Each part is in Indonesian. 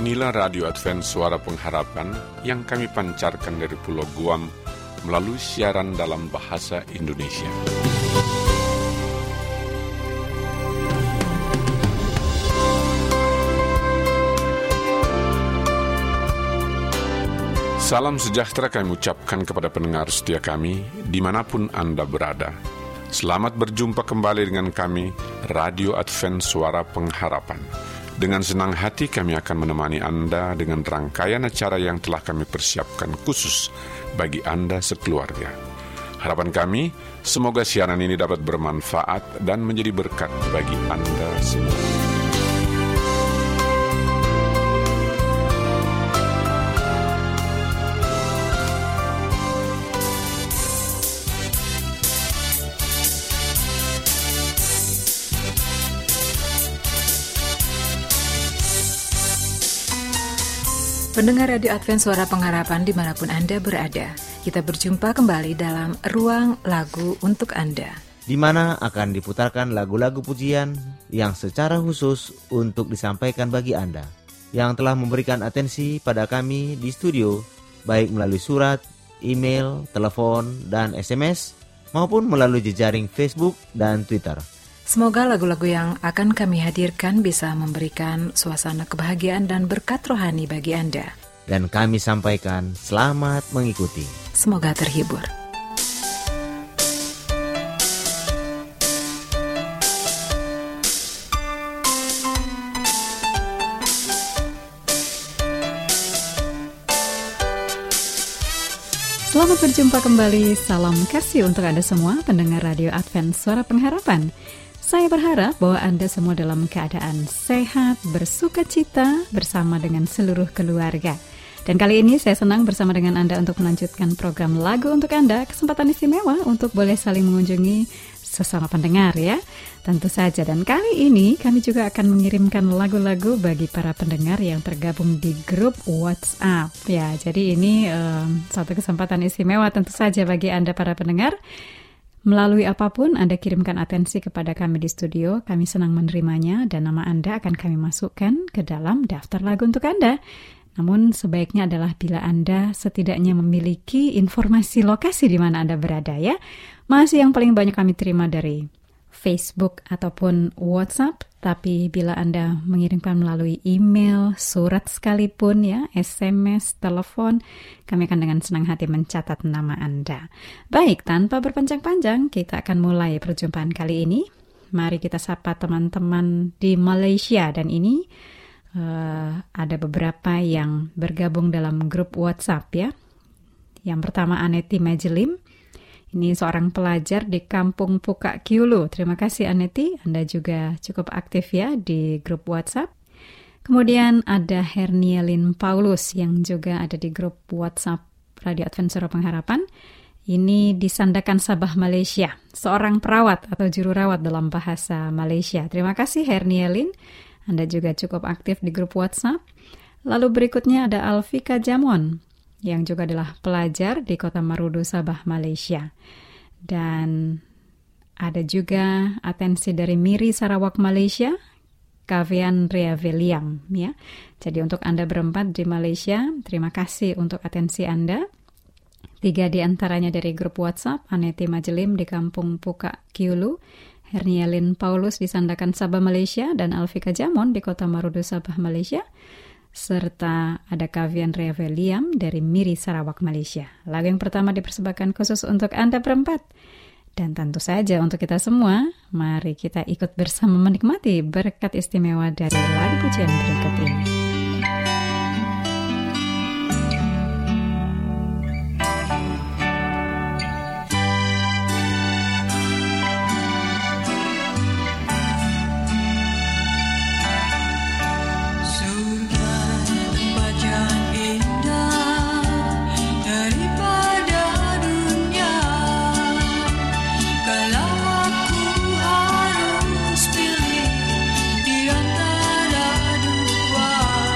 Inilah Radio Advent Suara Pengharapan yang kami pancarkan dari Pulau Guam melalui siaran dalam bahasa Indonesia. Salam sejahtera kami ucapkan kepada pendengar setia kami dimanapun Anda berada. Selamat berjumpa kembali dengan kami, Radio Advent Suara Pengharapan. Dengan senang hati kami akan menemani Anda dengan rangkaian acara yang telah kami persiapkan khusus bagi Anda sekeluarga. Harapan kami, semoga siaran ini dapat bermanfaat dan menjadi berkat bagi Anda semua. Pendengar Radio Advent Suara Pengharapan dimanapun Anda berada, kita berjumpa kembali dalam Ruang Lagu untuk Anda, di mana akan diputarkan lagu-lagu pujian yang secara khusus untuk disampaikan bagi Anda yang telah memberikan atensi pada kami di studio, baik melalui surat, email, telepon, dan SMS, maupun melalui jejaring Facebook dan Twitter. Semoga lagu-lagu yang akan kami hadirkan bisa memberikan suasana kebahagiaan dan berkat rohani bagi Anda. Dan kami sampaikan selamat mengikuti. Semoga terhibur. Selamat berjumpa kembali. Salam kasih untuk Anda semua pendengar Radio Advent Suara Pengharapan. Saya berharap bahwa Anda semua dalam keadaan sehat, bersukacita bersama dengan seluruh keluarga. Dan kali ini saya senang bersama dengan Anda untuk melanjutkan program lagu untuk Anda, kesempatan istimewa untuk boleh saling mengunjungi sesama pendengar ya. Tentu saja, dan kali ini kami juga akan mengirimkan lagu-lagu bagi para pendengar yang tergabung di grup WhatsApp. Ya, jadi ini satu kesempatan istimewa tentu saja bagi Anda para pendengar. Melalui apapun Anda kirimkan atensi kepada kami di studio, kami senang menerimanya dan nama Anda akan kami masukkan ke dalam daftar lagu untuk Anda. Namun sebaiknya adalah bila Anda setidaknya memiliki informasi lokasi di mana Anda berada ya. Masih yang paling banyak kami terima dari Facebook ataupun WhatsApp, tapi bila Anda mengirimkan melalui email, surat sekalipun ya, SMS, telepon, kami akan dengan senang hati mencatat nama Anda. Baik, tanpa berpanjang-panjang, kita akan mulai perjumpaan kali ini. Mari kita sapa teman-teman di Malaysia, dan ini ada beberapa yang bergabung dalam grup WhatsApp ya. Yang pertama Aneti Majelim. Ini seorang pelajar di Kampung Puka Kiulu. Terima kasih Aneti, Anda juga cukup aktif ya di grup WhatsApp. Kemudian ada Hernielin Paulus yang juga ada di grup WhatsApp Radio Advent Suara Pengharapan. Ini di Sandakan Sabah, Malaysia. Seorang perawat atau juru rawat dalam bahasa Malaysia. Terima kasih Hernielin, Anda juga cukup aktif di grup WhatsApp. Lalu berikutnya ada Alfika Jamon, yang juga adalah pelajar di Kota Marudu, Sabah, Malaysia. Dan ada juga atensi dari Miri Sarawak, Malaysia, Kavian Rea William ya. Jadi untuk Anda berempat di Malaysia, terima kasih untuk atensi Anda. 3 di antaranya dari grup WhatsApp, Aneti Majelim di Kampung Puka Kiulu, Hernielin Paulus di Sandakan Sabah, Malaysia, dan Alfika Jamon di Kota Marudu, Sabah, Malaysia. Serta ada Kavian Rea William dari Miri Sarawak, Malaysia. Lagu yang pertama dipersembahkan khusus untuk Anda berempat. Dan tentu saja untuk kita semua, mari kita ikut bersama menikmati berkat istimewa dari lagu pujian berikut ini. Kalau aku harus pilih di antara dua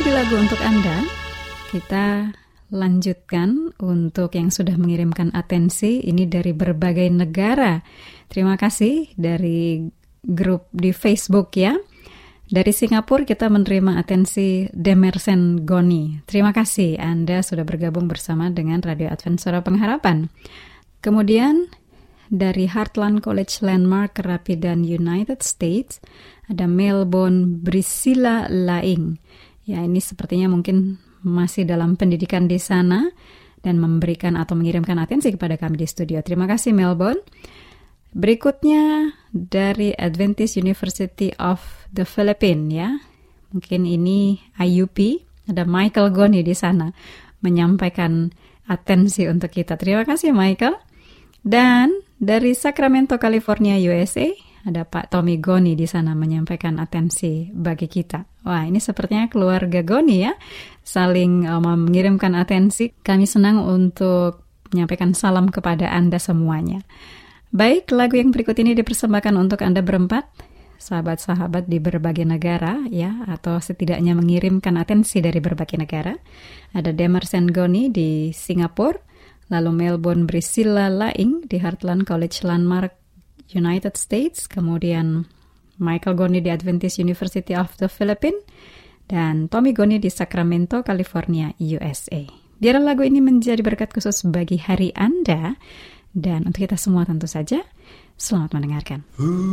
kasih lagu untuk Anda. Kita lanjutkan untuk yang sudah mengirimkan atensi. Ini dari berbagai negara. Terima kasih dari grup di Facebook ya. Dari Singapura kita menerima atensi Demersen Goni. Terima kasih Anda sudah bergabung bersama dengan Radio Advent Suara Pengharapan. Kemudian dari Heartland College Landmark Rapidan United States ada Melbourne Priscilla Laing. Ya, ini sepertinya mungkin masih dalam pendidikan di sana dan memberikan atau mengirimkan atensi kepada kami di studio. Terima kasih Melbourne. Berikutnya dari Adventist University of the Philippines ya. Mungkin ini IUP, ada Michael Goni di sana menyampaikan atensi untuk kita. Terima kasih Michael. Dan dari Sacramento, California, USA, ada Pak Tommy Goni di sana menyampaikan atensi bagi kita. Wah, ini sepertinya keluarga Goni ya, saling mengirimkan atensi. Kami senang untuk menyampaikan salam kepada Anda semuanya. Baik, lagu yang berikut ini dipersembahkan untuk Anda berempat, sahabat-sahabat di berbagai negara ya, atau setidaknya mengirimkan atensi dari berbagai negara. Ada Demersen Goni di Singapura, lalu Melbourne Priscilla Laing di Heartland College Landmark United States, kemudian Michael Goni di Adventist University of the Philippines, dan Tommy Goni di Sacramento, California, USA. Biar lagu ini menjadi berkat khusus bagi hari Anda, dan untuk kita semua tentu saja, selamat mendengarkan.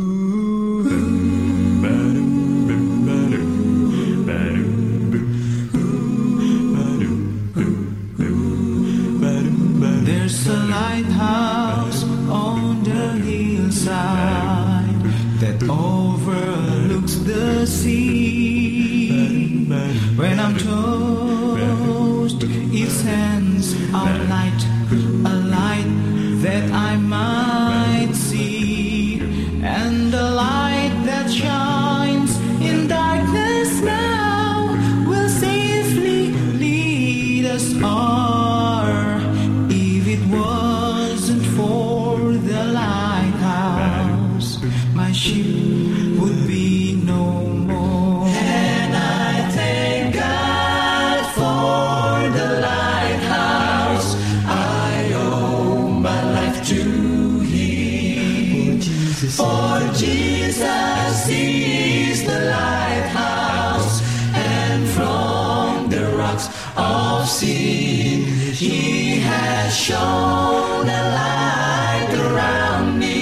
There's a lighthouse on the hillside that overlooks the sea. When I'm tossed, it sends out light, a light that I might see, and the light that shines in darkness now will safely lead us on. Ship would be no more. And I thank God for the lighthouse. I owe my life to Him. For Jesus is the lighthouse, and from the rocks of sin He has shone a light around me.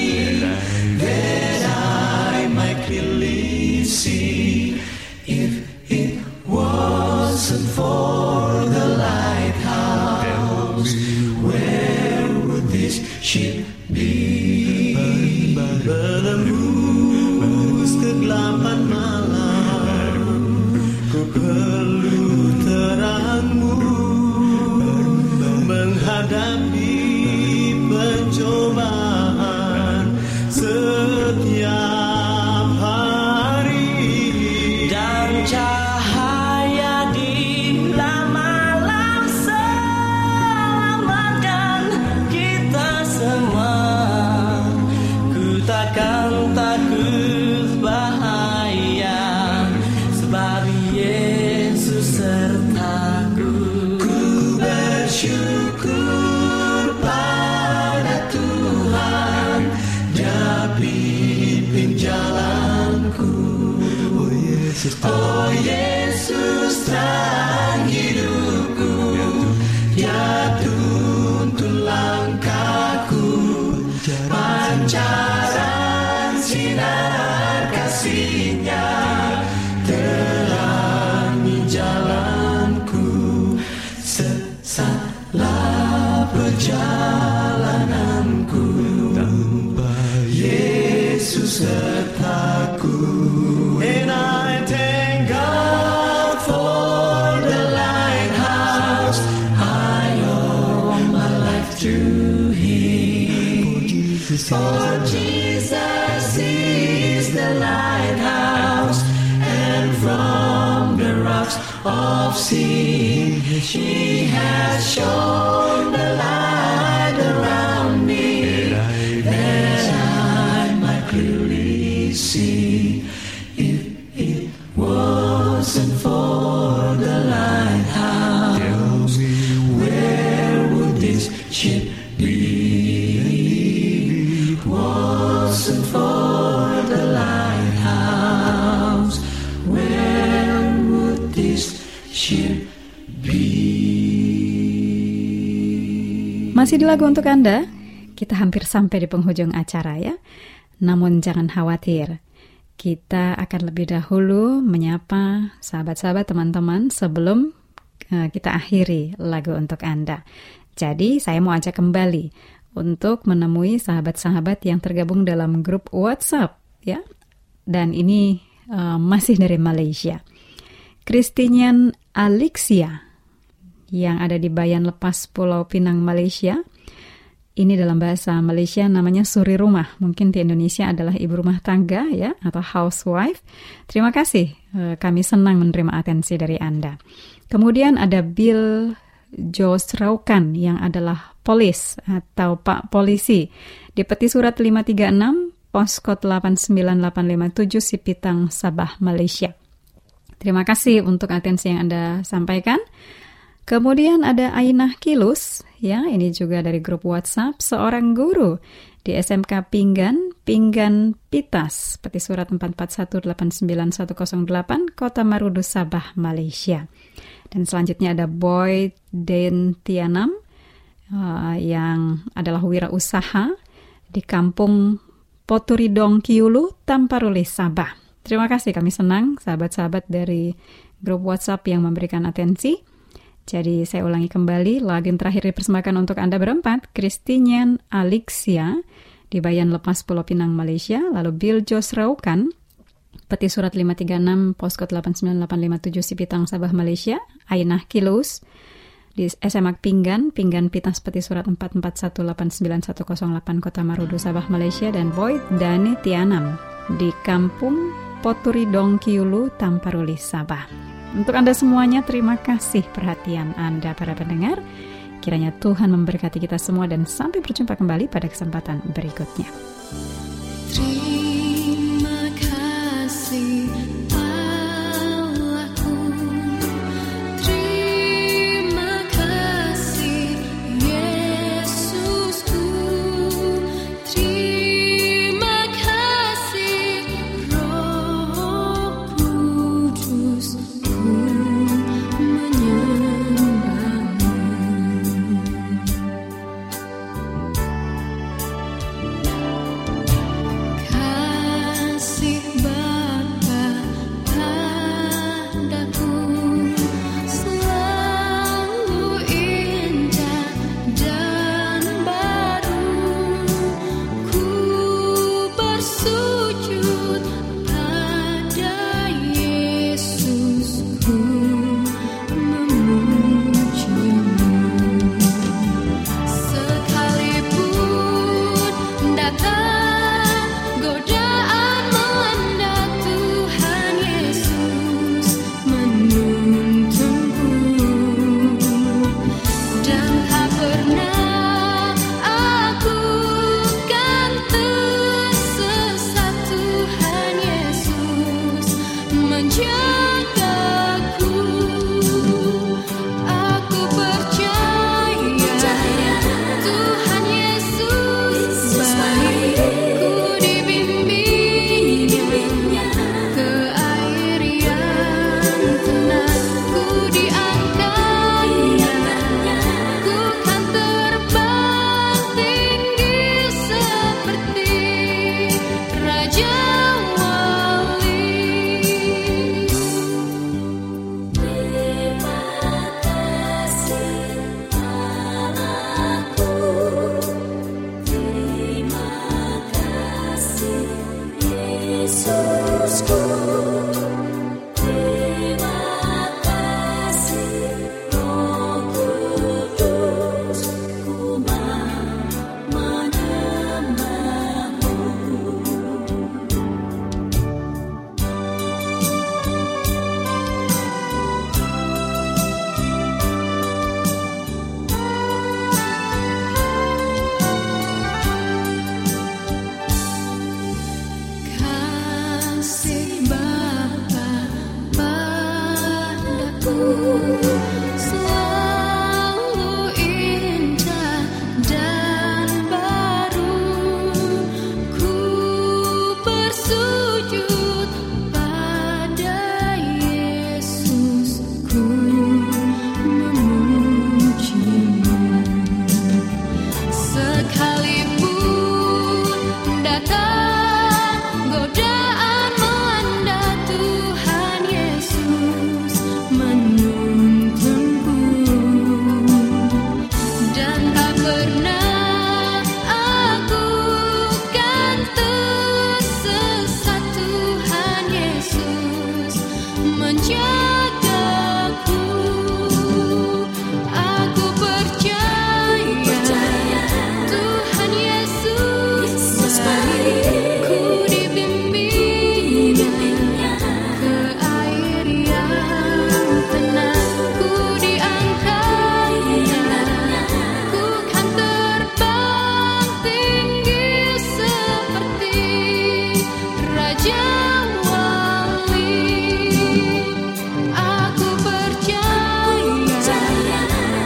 See, if it wasn't for the lighthouse, where would this ship be? Menembus kegelapan malam, ku perlu terangmu, menghadapi pencobaan setiap cahaya di malam selamatkan kita semua. Ku takkan takut bahaya, sebab Yesus sertaku. Ku bersyukur pada Tuhan, Dia pimpin jalanku. Oh Yesus terang hidupku, Dia tuntun langkahku, pancaran sinar kasih-Nya terangi jalanku. Sesatlah perjalananku, tanpa Yesus sertaku. And I thank God for the lighthouse. I owe my life to Him. For Jesus is the lighthouse, and from the rocks of sin He has shone the light around me, that I might clearly see. If it wasn't for the light ship be? Wasn't for the lighthouse. Where would this ship be? Masih di lagu untuk Anda, kita hampir sampai di penghujung acara ya. Namun jangan khawatir, kita akan lebih dahulu menyapa sahabat-sahabat teman-teman sebelum kita akhiri lagu untuk Anda. Jadi saya mau ajak kembali untuk menemui sahabat-sahabat yang tergabung dalam grup WhatsApp ya. Dan ini masih dari Malaysia. Christinian Alexia yang ada di Bayan Lepas, Pulau Pinang, Malaysia. Ini dalam bahasa Malaysia namanya suri rumah. Mungkin di Indonesia adalah ibu rumah tangga ya, atau housewife. Terima kasih, kami senang menerima atensi dari Anda. Kemudian ada Bill Josraukan yang adalah polis atau Pak Polisi di peti surat 536, poskot 89857 Sipitang, Sabah, Malaysia. Terima kasih untuk atensi yang Anda sampaikan. Kemudian ada Ainah Kilus, ya, ini juga dari grup WhatsApp, seorang guru di SMK Pinggan Pitas, peti surat 44189108, Kota Marudu, Sabah, Malaysia. Dan selanjutnya ada Boy Den Tianam, yang adalah wirausaha di Kampung Poturidong Kiulu, Tamparuli, Sabah. Terima kasih, kami senang sahabat-sahabat dari grup WhatsApp yang memberikan atensi. Jadi saya ulangi kembali, lagu yang terakhir dipersembahkan untuk Anda berempat, Christinian Alexia di Bayan Lepas, Pulau Pinang, Malaysia. Lalu Bill Josraukan, peti surat 536, poskot 89857 Sipitang, Sabah, Malaysia. Ainah Kilus di SMA Pinggan Pitas, peti surat 44189108, Kota Marudu, Sabah, Malaysia. Dan Boy Dani Tianam di Kampung Poturidong Kiulu, Tamparuli, Sabah. Untuk Anda semuanya, terima kasih perhatian Anda para pendengar. Kiranya Tuhan memberkati kita semua dan sampai berjumpa kembali pada kesempatan berikutnya. Terima kasih Allahku, terima kasih Yesusku, terima kasih Roh Kudus. Menyembahmu.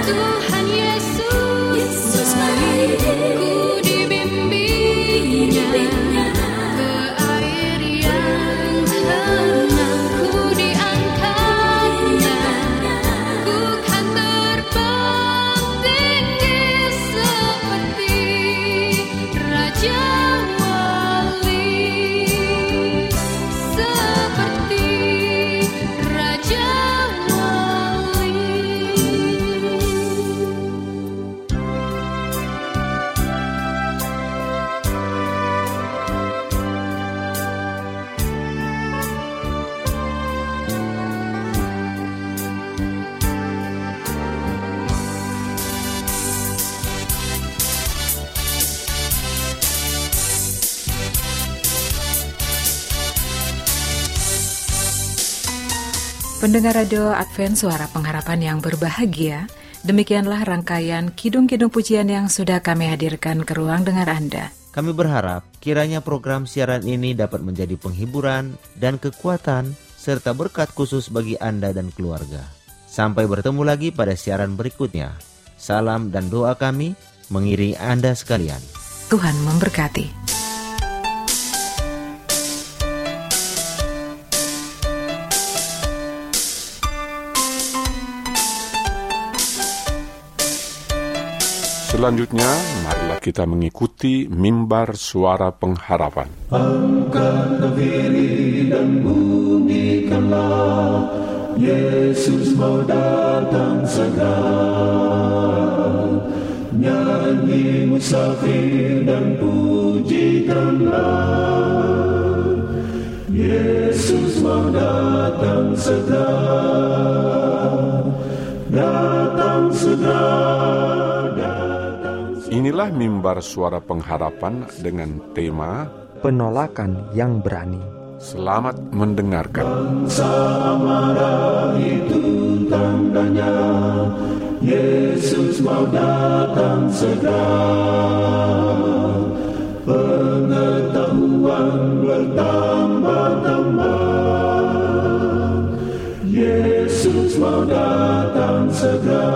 Tuhan Yesus mari ku dibimbingnya ke air yang tenang, ku diangkatnya, ku kan terbang tinggi seperti Raja Wali, seperti Raja Wali. Pendengar Radio Advent Suara Pengharapan yang berbahagia, demikianlah rangkaian kidung-kidung pujian yang sudah kami hadirkan ke ruang dengar Anda. Kami berharap kiranya program siaran ini dapat menjadi penghiburan dan kekuatan serta berkat khusus bagi Anda dan keluarga. Sampai bertemu lagi pada siaran berikutnya. Salam dan doa kami mengiringi Anda sekalian. Tuhan memberkati. Selanjutnya, marilah kita mengikuti mimbar suara pengharapan. Angkatlah diri dan bunyikanlah, Yesus mau datang segera. Nyanyi musafir dan pujikanlah, Yesus mau datang segera. Datang segera. Inilah mimbar suara pengharapan dengan tema Penolakan yang berani. Selamat mendengarkan. Bangsa marah itu tandanya, Yesus mau datang segera. Pengetahuan bertambah-tambah, Yesus mau datang segera.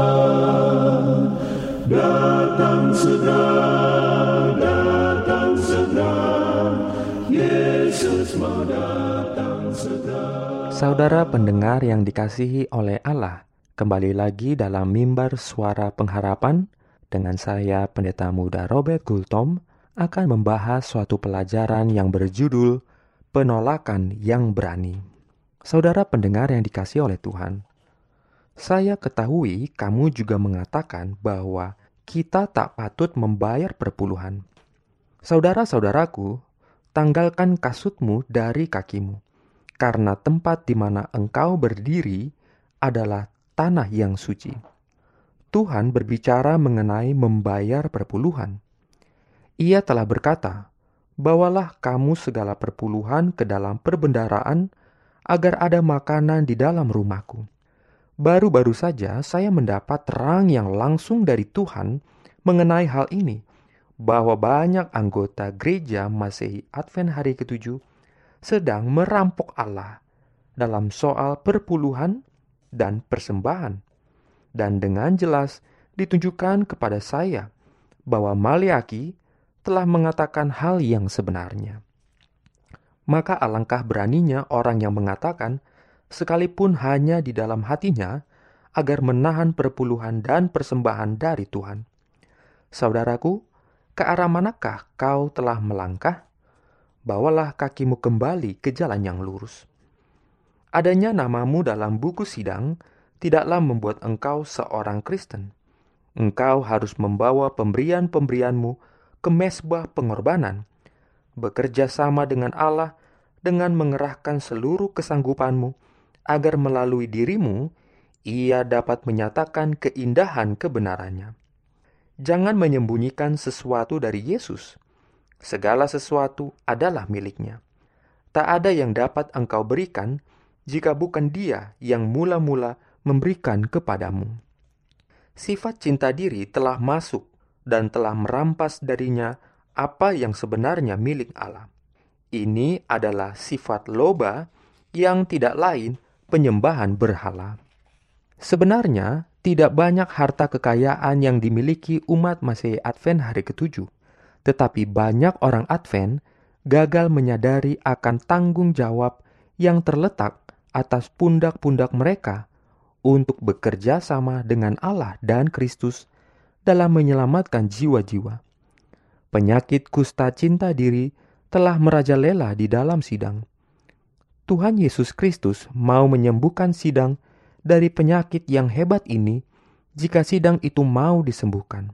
Datang segera, datang segera, Yesus mau datang segera. Saudara pendengar yang dikasihi oleh Allah, kembali lagi dalam mimbar suara pengharapan dengan saya Pendeta Muda Robert Gultom akan membahas suatu pelajaran yang berjudul Penolakan yang Berani. Saudara pendengar yang dikasihi oleh Tuhan, saya ketahui kamu juga mengatakan bahwa kita tak patut membayar perpuluhan. Saudara-saudaraku, tanggalkan kasutmu dari kakimu, karena tempat di mana engkau berdiri adalah tanah yang suci. Tuhan berbicara mengenai membayar perpuluhan. Ia telah berkata, bawalah kamu segala perpuluhan ke dalam perbendaharaan, agar ada makanan di dalam rumahku. Baru-baru saja saya mendapat terang yang langsung dari Tuhan mengenai hal ini, bahwa banyak anggota gereja Masehi Advent hari ke-7 sedang merampok Allah dalam soal perpuluhan dan persembahan. Dan dengan jelas ditunjukkan kepada saya bahwa Maleaki telah mengatakan hal yang sebenarnya. Maka alangkah beraninya orang yang mengatakan, sekalipun hanya di dalam hatinya, agar menahan perpuluhan dan persembahan dari Tuhan. Saudaraku, ke arah manakah kau telah melangkah? Bawalah kakimu kembali ke jalan yang lurus. Adanya namamu dalam buku sidang tidaklah membuat engkau seorang Kristen. Engkau harus membawa pemberian-pemberianmu ke mezbah pengorbanan, bekerja sama dengan Allah dengan mengerahkan seluruh kesanggupanmu, agar melalui dirimu, ia dapat menyatakan keindahan kebenarannya. Jangan menyembunyikan sesuatu dari Yesus. Segala sesuatu adalah miliknya. Tak ada yang dapat engkau berikan, jika bukan Dia yang mula-mula memberikan kepadamu. Sifat cinta diri telah masuk dan telah merampas darinya apa yang sebenarnya milik Allah. Ini adalah sifat loba yang tidak lain penyembahan berhala. Sebenarnya, tidak banyak harta kekayaan yang dimiliki umat Masehi Advent hari ke-7, tetapi banyak orang Advent gagal menyadari akan tanggung jawab yang terletak atas pundak-pundak mereka untuk bekerja sama dengan Allah dan Kristus dalam menyelamatkan jiwa-jiwa. Penyakit kusta cinta diri telah merajalela di dalam sidang. Tuhan Yesus Kristus mau menyembuhkan sidang dari penyakit yang hebat ini jika sidang itu mau disembuhkan.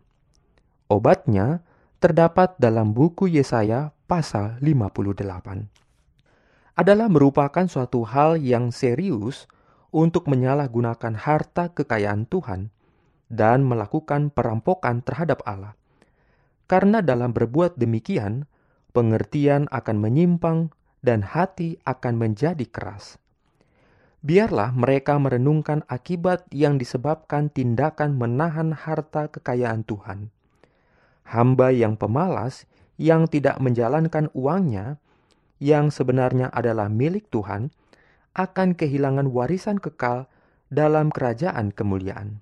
Obatnya terdapat dalam buku Yesaya pasal 58. Adalah merupakan suatu hal yang serius untuk menyalahgunakan harta kekayaan Tuhan dan melakukan perampokan terhadap Allah. Karena dalam berbuat demikian, pengertian akan menyimpang dan hati akan menjadi keras. Biarlah mereka merenungkan akibat yang disebabkan tindakan menahan harta kekayaan Tuhan. Hamba yang pemalas yang tidak menjalankan uangnya, yang sebenarnya adalah milik Tuhan, akan kehilangan warisan kekal dalam kerajaan kemuliaan.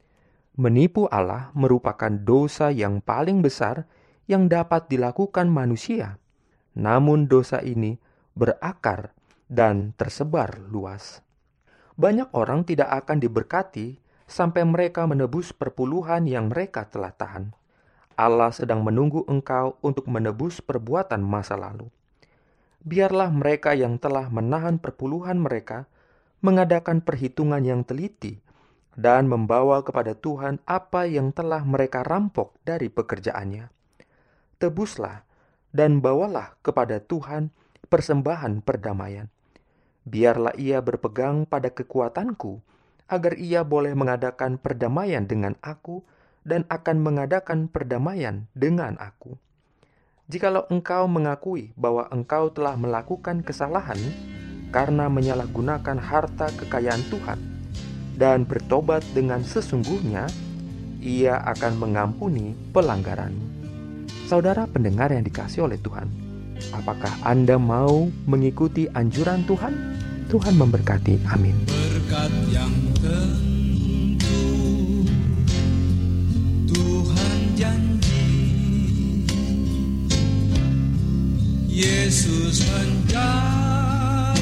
Menipu Allah merupakan dosa yang paling besar yang dapat dilakukan manusia. Namun dosa ini berakar dan tersebar luas. Banyak orang tidak akan diberkati sampai mereka menebus perpuluhan yang mereka telah tahan. Allah sedang menunggu engkau untuk menebus perbuatan masa lalu. Biarlah mereka yang telah menahan perpuluhan mereka mengadakan perhitungan yang teliti dan membawa kepada Tuhan apa yang telah mereka rampok dari pekerjaannya. Tebuslah dan bawalah kepada Tuhan persembahan perdamaian. Biarlah ia berpegang pada kekuatanku, agar ia boleh mengadakan perdamaian dengan aku dan akan mengadakan perdamaian dengan aku. Jikalau engkau mengakui bahwa engkau telah melakukan kesalahan karena menyalahgunakan harta kekayaan Tuhan dan bertobat dengan sesungguhnya, ia akan mengampuni pelanggaranmu. Saudara pendengar yang dikasihi oleh Tuhan, apakah Anda mau mengikuti anjuran Tuhan? Tuhan memberkati. Amin. Berkat yang tentu Tuhan janji, Yesus menjadi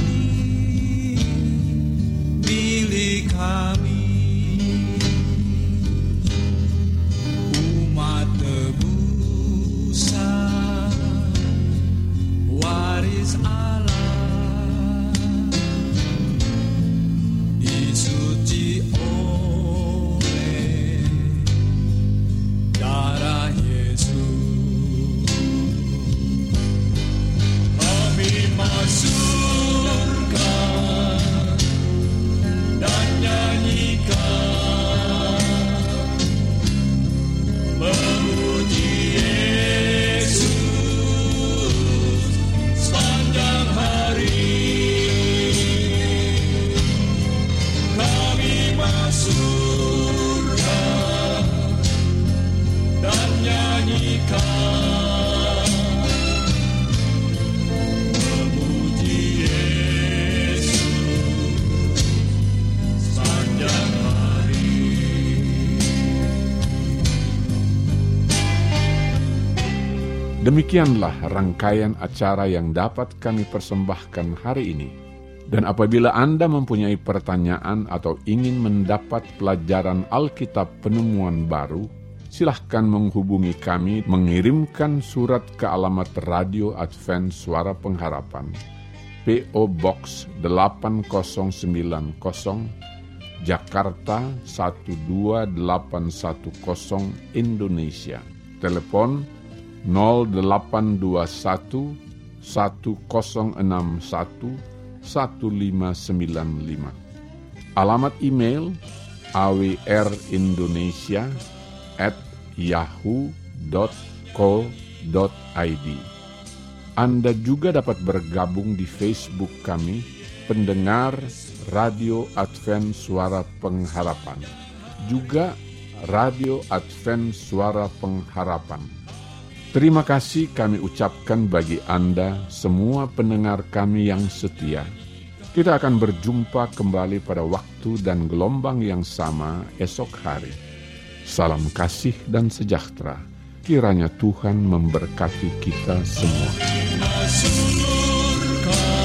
milik kami, umat tebusan, waris Allah, disuci oleh darah Yesus. Kami masukkan dan nyanyikan memuji Yesus sepanjang hari. Kami masukkan dan nyanyikan memuji Yesus sepanjang hari. Demikianlah rangkaian acara yang dapat kami persembahkan hari ini. Dan apabila Anda mempunyai pertanyaan atau ingin mendapat pelajaran Alkitab penemuan baru, silahkan menghubungi kami mengirimkan surat ke alamat Radio Advent Suara Pengharapan, P.O. Box 8090, Jakarta 12810, Indonesia. Telepon 0821 1061 1595. Alamat email awrindonesia@yahoo.co.id. Anda juga dapat bergabung di Facebook kami, pendengar Radio Advent Suara Pengharapan, juga Radio Advent Suara Pengharapan. Terima kasih kami ucapkan bagi Anda semua pendengar kami yang setia. Kita akan berjumpa kembali pada waktu dan gelombang yang sama esok hari. Salam kasih dan sejahtera. Kiranya Tuhan memberkati kita semua. Surga